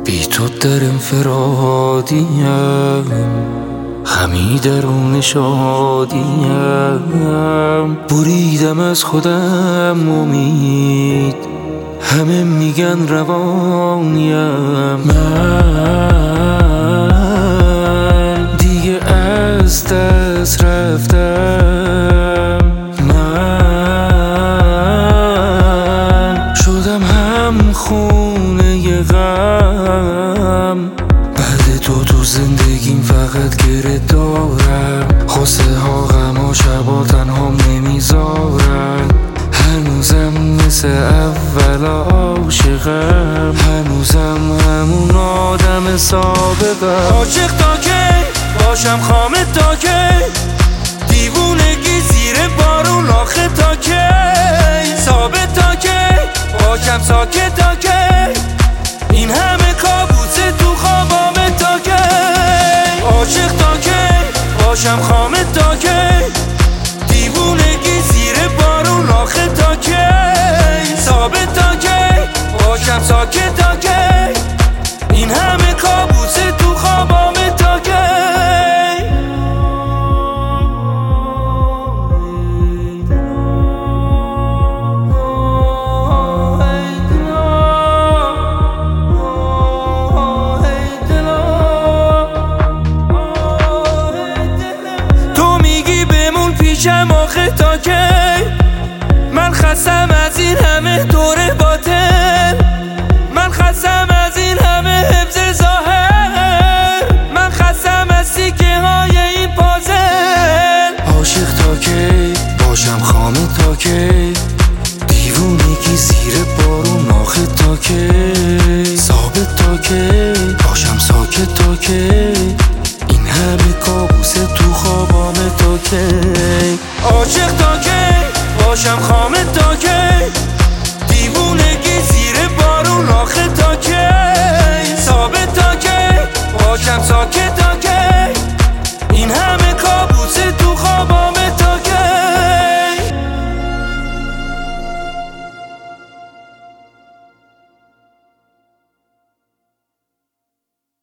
بی تو در انفرادیم، همی درون شادیم. بریدم از خودم امید، همه میگن روانیم. من دیگه از دست رفتم، من شدم هم خونه غم. بعد تو زندگیم فقط گره دارم، خواسته ها غم و شبا تنهام نمیذارن. هنوزم مثل اول عاشقم، هنوزم همون آدم سابقم. عاشق تا کی باشم خامه تا کی، دیوونگی زیر بارون آخه تا کی، ثابت تا کی باشم ساکت تا کی، این همه کابوس تو خوابامه تا کی. عاشق تا کی باشم خامه تا کی، دیوونگی زیر بارون آخه تا کی، ثابت تا کی باشم ساکت تا کی، این همه کابوس تو خوابامه تا کی. تو میگی بمون پیشم آخه تا کی، من خستم از این همه دوره